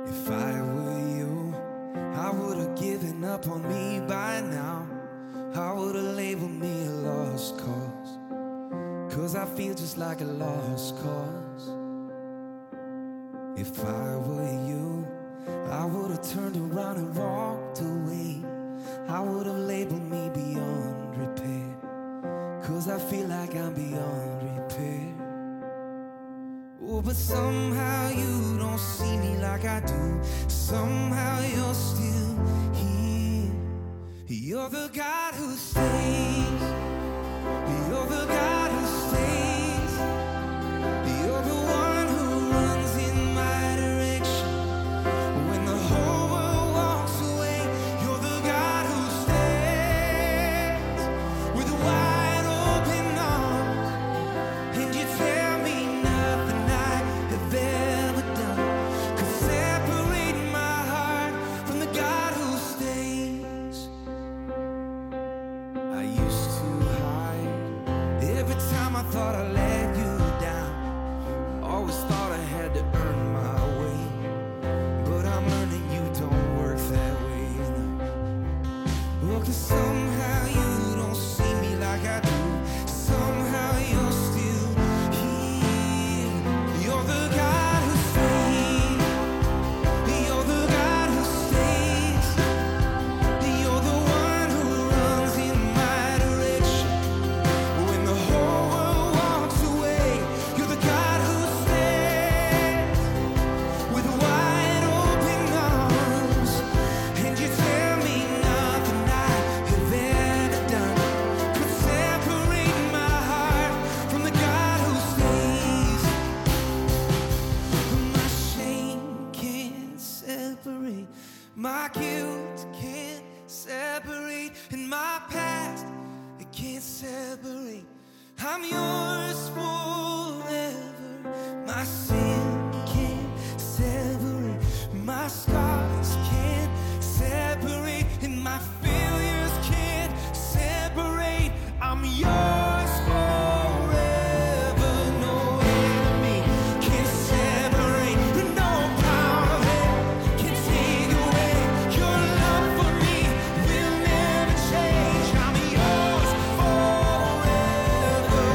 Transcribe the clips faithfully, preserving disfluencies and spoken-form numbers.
If I were you, I would've given up on me by now. I would've labeled me a lost cause, 'cause I feel just like a lost cause. If I were you, I would've turned around and walked away. I would've labeled me beyond repair, 'cause I feel like I'm beyond repair. Oh, but somehow you don't see me like I do. Somehow you're still here. You're the God who stays. You're the God who stays. You're the one who runs in my direction. When the whole world walks away, you're the God who stays with wide open arms. And you tell me nothing I have ever done could separate my heart from the God who stays. I used to hide every time I thought I let you down. Always thought I had to earn my way, but I'm learning you don't work that way. Well, 'cause somehow you don't see me like I do. Somehow you're still here. You're the God who stays. You're the God who stays. You're the one who runs in my direction. When the whole world walks away, you're the God who stays with wide open arms. And you tell me nothing I have ever done could separate my heart from the God who stays. My shame can't separate, my guilt can't separate, and my past, it can't separate. I'm yours forever. My sin can't separate, my scars can't separate, and my failures can't separate. I'm yours forever. No enemy can separate, no power of hell can take away. Your love for me will never change. I'm yours forever.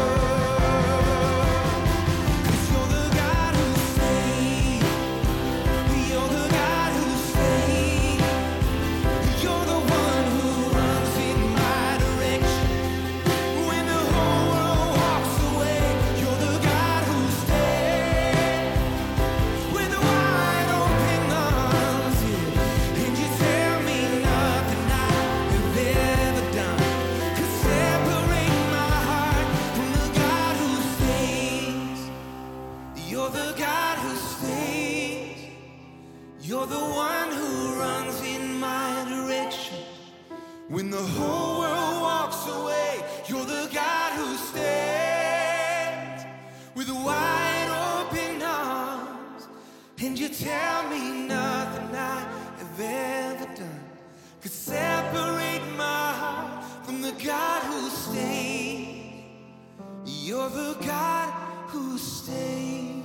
'Cause you're the God who stays. You're the God who stays. You're the one who runs in my direction. When the whole world walks away, you're the God who stays with wide open arms. Yeah. And you tell me nothing I have ever done could separate my heart from the God who stays. You're the God who stays. You're the one who runs in my direction. When the whole world walks away, you're the God who stays with wide open arms. And you tell me nothing I have ever done could separate my heart from the God who stays. You're the God who stays.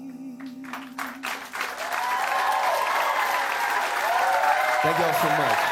Thank y'all so much.